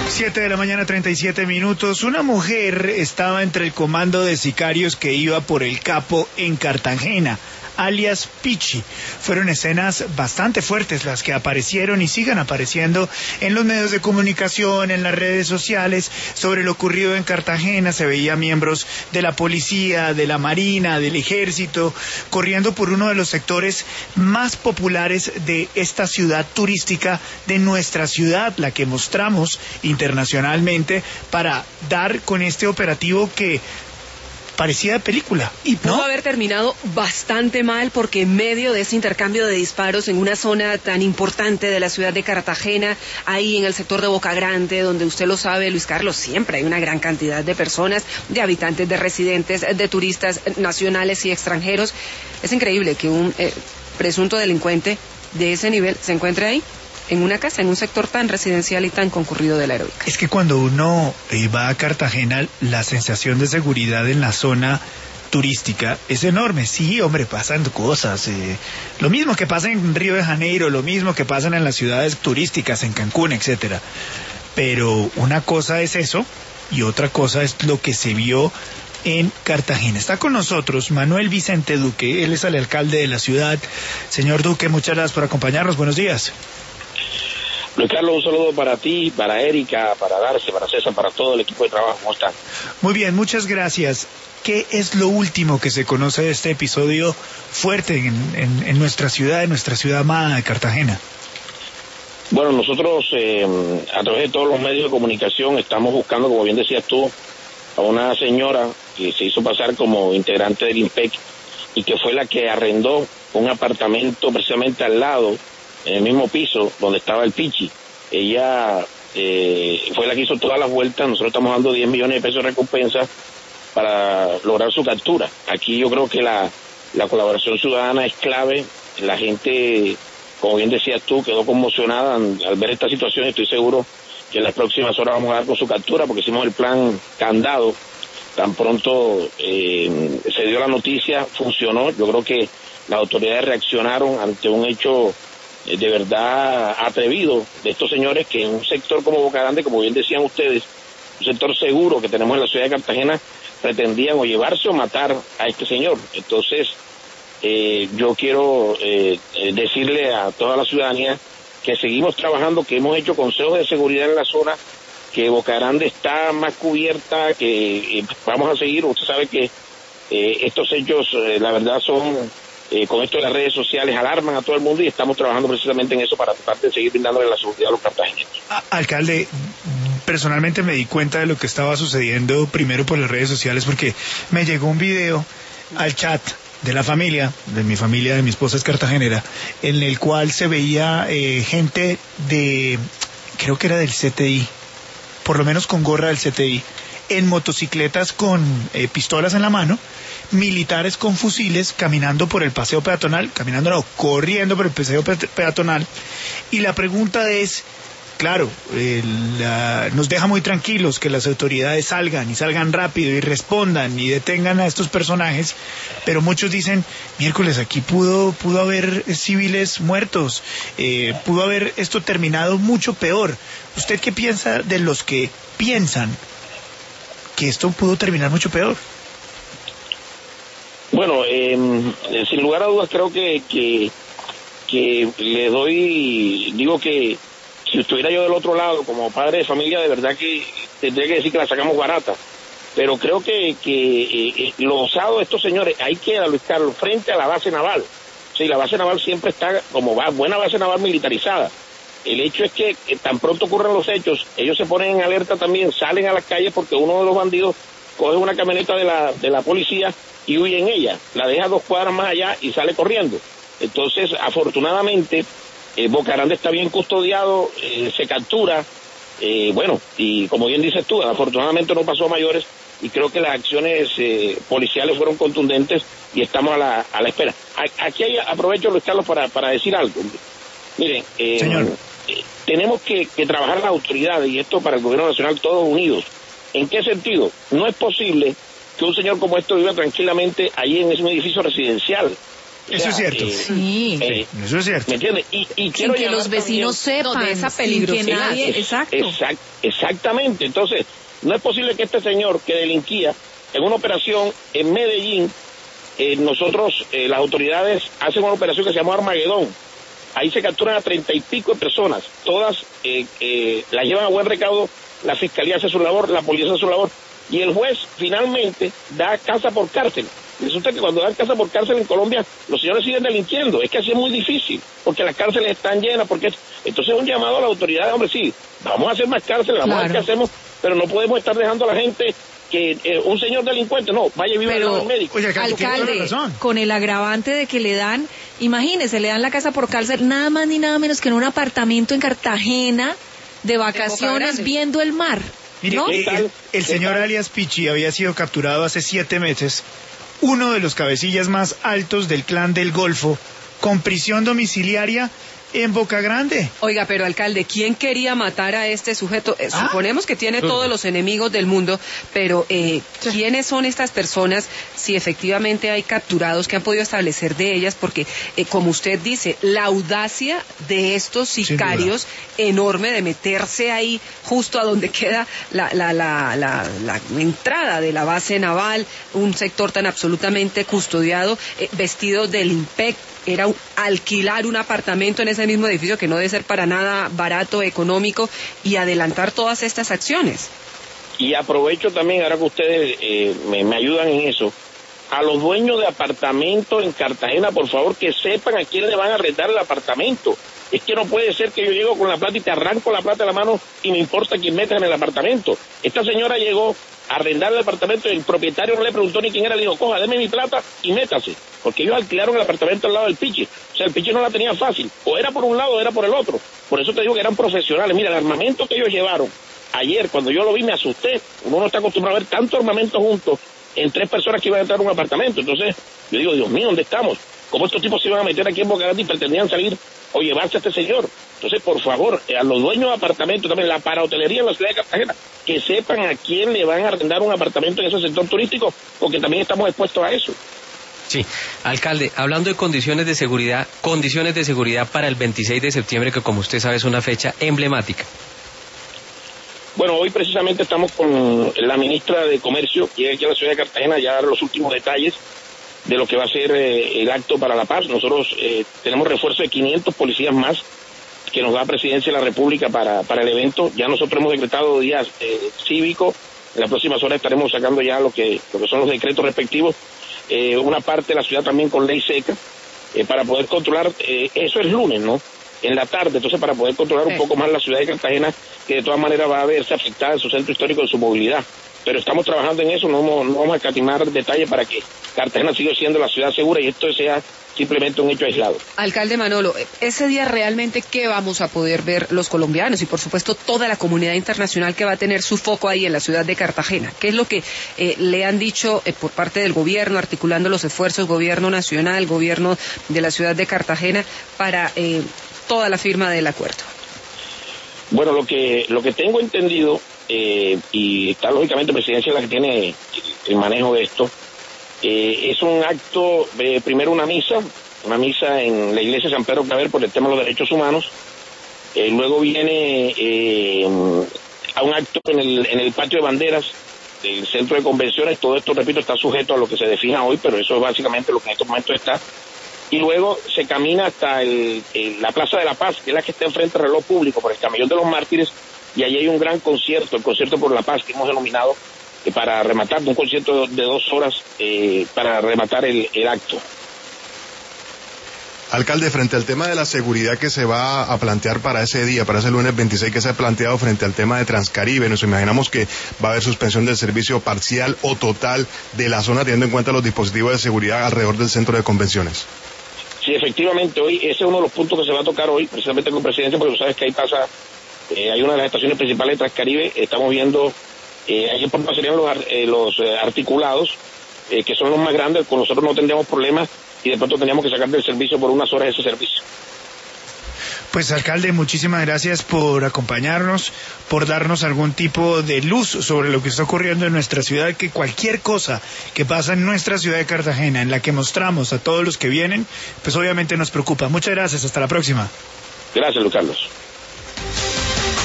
7 de la mañana, 37 minutos. Una mujer estaba entre el comando de sicarios que iba por el Capo en Cartagena, alias Pichi. Fueron escenas bastante fuertes las que aparecieron y siguen apareciendo en los medios de comunicación, en las redes sociales, sobre lo ocurrido en Cartagena. Se veía miembros de la policía, de la marina, del ejército, corriendo por uno de los sectores más populares de esta ciudad turística, de nuestra ciudad, la que mostramos internacionalmente, para dar con este operativo que parecía de película. Y pudo haber terminado bastante mal, porque en medio de ese intercambio de disparos en una zona tan importante de la ciudad de Cartagena, ahí en el sector de Boca Grande, donde usted lo sabe, Luis Carlos, siempre hay una gran cantidad de personas, de habitantes, de residentes, de turistas nacionales y extranjeros. Es increíble que un presunto delincuente de ese nivel se encuentre ahí, en una casa, en un sector tan residencial y tan concurrido de la Heroica. Es que cuando uno va a Cartagena, la sensación de seguridad en la zona turística es enorme. Sí, hombre, pasan cosas. Lo mismo que pasa en Río de Janeiro, lo mismo que pasa en las ciudades turísticas, en Cancún, etcétera. Pero una cosa es eso y otra cosa es lo que se vio en Cartagena. Está con nosotros Manuel Vicente Duque. Él es el alcalde de la ciudad. Señor Duque, muchas gracias por acompañarnos. Buenos días. Luis Carlos, un saludo para ti, para Erika, para Darce, para César, para todo el equipo de trabajo. ¿Cómo están? Muy bien, muchas gracias. ¿Qué es lo último que se conoce de este episodio fuerte en nuestra ciudad, amada de Cartagena? Bueno, nosotros a través de todos los medios de comunicación estamos buscando, como bien decías tú, a una señora que se hizo pasar como integrante del IMPEC y que fue la que arrendó un apartamento precisamente al lado, en el mismo piso donde estaba el Pichi. Ella fue la que hizo todas las vueltas. Nosotros estamos dando 10 millones de pesos de recompensa para lograr su captura. Aquí yo creo que la colaboración ciudadana es clave. La gente, como bien decías tú, quedó conmocionada al ver esta situación. Estoy seguro que en las próximas horas vamos a dar con su captura, porque hicimos el plan candado. Tan pronto se dio la noticia, funcionó. Yo creo que las autoridades reaccionaron ante un hecho de verdad atrevido de estos señores, que en un sector como Boca Grande, como bien decían ustedes, un sector seguro que tenemos en la ciudad de Cartagena, pretendían o llevarse o matar a este señor. Entonces yo quiero decirle a toda la ciudadanía que seguimos trabajando, que hemos hecho consejos de seguridad en la zona, que Boca Grande está más cubierta, que vamos a seguir. Usted sabe que estos hechos la verdad son, con esto de las redes sociales, alarman a todo el mundo, y estamos trabajando precisamente en eso para tratar de seguir brindándole la seguridad a los cartageneros. Alcalde, personalmente me di cuenta de lo que estaba sucediendo primero por las redes sociales, porque me llegó un video al chat de la familia, de mi esposa es cartagenera, en el cual se veía gente creo que era del CTI, por lo menos con gorra del CTI, en motocicletas con pistolas en la mano, militares con fusiles caminando por el paseo peatonal, corriendo por el paseo peatonal. Y la pregunta es, claro, nos deja muy tranquilos que las autoridades salgan rápido y respondan y detengan a estos personajes, pero muchos dicen, miércoles, aquí pudo haber civiles muertos, pudo haber esto terminado mucho peor. ¿Usted qué piensa de los que piensan que esto pudo terminar mucho peor? Bueno, sin lugar a dudas creo que digo que si estuviera yo del otro lado como padre de familia, de verdad que tendría que decir que la sacamos barata. Pero creo que lo osado de estos señores, hay que Luis Carlos, frente a la base naval. Sí, la base naval siempre está como buena base naval militarizada. El hecho es que tan pronto ocurren los hechos, ellos se ponen en alerta también, salen a las calles, porque uno de los bandidos coge una camioneta de la policía y huye en ella, la deja 2 cuadras más allá y sale corriendo. Entonces, afortunadamente, Boca Grande está bien custodiado, se captura, bueno, y como bien dices tú, afortunadamente no pasó a mayores, y creo que las acciones policiales fueron contundentes y estamos a la espera. Aquí aprovecho, Luis Carlos, para decir algo. Miren, tenemos que trabajar las autoridades, y esto para el gobierno nacional, todos unidos. ¿En qué sentido? No es posible que un señor como este viva tranquilamente ahí en ese edificio residencial. Eso es cierto. Sí. Eso es cierto. ¿Me entiendes? Y Sin quiero que los vecinos sepan también, de esa peligrosidad. Exactamente. Entonces, no es posible que este señor que delinquía en una operación en Medellín, las autoridades hacen una operación que se llama Armagedón. Ahí se capturan a 30 y pico de personas. Todas las llevan a buen recaudo. La fiscalía hace su labor, la policía hace su labor. Y el juez finalmente da casa por cárcel. Resulta que cuando dan casa por cárcel en Colombia, los señores siguen delinquiendo. Es que así es muy difícil, porque las cárceles están llenas. Entonces es un llamado a la autoridad, hombre, sí, vamos a hacer más cárceles, vamos a ver qué hacemos, pero no podemos estar dejando a la gente que un señor delincuente, no, vaya y viva al lado del médico. Oye, alcalde, con el agravante de que le dan, imagínese, le dan la casa por cárcel, nada más ni nada menos que en un apartamento en Cartagena, de vacaciones, viendo el mar. Mire, ¿no? el señor alias Pichi había sido capturado hace 7 meses, uno de los cabecillas más altos del clan del Golfo, con prisión domiciliaria en Boca Grande. Oiga, pero alcalde, ¿quién quería matar a este sujeto? Suponemos que tiene todos los enemigos del mundo, pero ¿quiénes son estas personas? Si efectivamente hay capturados que han podido establecer de ellas, porque como usted dice, la audacia de estos sicarios enorme de meterse ahí justo a donde queda la entrada de la base naval, un sector tan absolutamente custodiado, vestidos del IMPEC, era alquilar un apartamento en ese mismo edificio que no debe ser para nada barato, económico, y adelantar todas estas acciones. Y aprovecho también, ahora que ustedes me ayudan en eso, a los dueños de apartamentos en Cartagena, por favor, que sepan a quién le van a arrendar el apartamento. Es que no puede ser que yo llego con la plata y te arranco la plata de la mano y me importa quién meta en el apartamento. Esta señora llegó a arrendar el apartamento y el propietario no le preguntó ni quién era, le dijo, coja, deme mi plata y métase. Porque ellos alquilaron el apartamento al lado del Pichi. O sea, el Pichi no la tenía fácil. O era por un lado o era por el otro. Por eso te digo que eran profesionales. Mira, el armamento que ellos llevaron, ayer cuando yo lo vi me asusté. Uno no está acostumbrado a ver tanto armamento juntos en 3 personas que iban a entrar a un apartamento. Entonces, yo digo, Dios mío, ¿dónde estamos? ¿Cómo estos tipos se iban a meter aquí en Boca Grande y pretendían salir o llevarse a este señor? Entonces, por favor, a los dueños de apartamentos, también la parahotelería en la ciudad de Cartagena, que sepan a quién le van a arrendar un apartamento en ese sector turístico, porque también estamos expuestos a eso. Sí, alcalde, hablando de condiciones de seguridad para el 26 de septiembre, que como usted sabe es una fecha emblemática. Bueno, hoy precisamente estamos con la ministra de Comercio, que llega aquí a la ciudad de Cartagena ya a dar los últimos detalles de lo que va a ser el acto para la paz. Nosotros tenemos refuerzo de 500 policías más que nos da la Presidencia de la República para el evento. Ya nosotros hemos decretado días cívicos. En las próximas horas estaremos sacando ya lo que son los decretos respectivos. Una parte de la ciudad también con ley seca para poder controlar. Eso es lunes, ¿no? En la tarde, entonces para poder controlar un poco más la ciudad de Cartagena, que de todas maneras va a verse afectada en su centro histórico, en su movilidad. Pero estamos trabajando en eso, no vamos a escatimar detalles para que Cartagena siga siendo la ciudad segura y esto sea simplemente un hecho aislado. Alcalde Manolo, ese día realmente, ¿qué vamos a poder ver los colombianos y por supuesto toda la comunidad internacional que va a tener su foco ahí en la ciudad de Cartagena? ¿Qué es lo que le han dicho por parte del gobierno, articulando los esfuerzos, gobierno nacional, gobierno de la ciudad de Cartagena, para toda la firma del acuerdo? Bueno, lo que tengo entendido, y está lógicamente Presidencia la que tiene el manejo de esto, es un acto, primero una misa en la iglesia de San Pedro Claver por el tema de los derechos humanos, luego viene a un acto en el patio de banderas del centro de convenciones. Todo esto, repito, está sujeto a lo que se defina hoy, pero eso es básicamente lo que en estos momentos está. Y luego se camina hasta la Plaza de la Paz, que es la que está enfrente del reloj público, por el Camellón de los Mártires, y allí hay un gran concierto, el Concierto por la Paz, que hemos denominado para rematar, un concierto de 2 horas para rematar el acto. Alcalde, frente al tema de la seguridad que se va a plantear para ese día, para ese lunes 26 que se ha planteado frente al tema de Transcaribe, nos imaginamos que va a haber suspensión del servicio parcial o total de la zona, teniendo en cuenta los dispositivos de seguridad alrededor del centro de convenciones. Sí, efectivamente, hoy ese es uno de los puntos que se va a tocar hoy, precisamente con Presidencia, porque tú sabes que ahí pasa, hay una de las estaciones principales de Transcaribe, estamos viendo, ahí por serían los articulados, que son los más grandes, con nosotros no tendríamos problemas y de pronto teníamos que sacar del servicio por unas horas ese servicio. Pues alcalde, muchísimas gracias por acompañarnos, por darnos algún tipo de luz sobre lo que está ocurriendo en nuestra ciudad, que cualquier cosa que pasa en nuestra ciudad de Cartagena, en la que mostramos a todos los que vienen, pues obviamente nos preocupa. Muchas gracias, hasta la próxima. Gracias, Luis Carlos.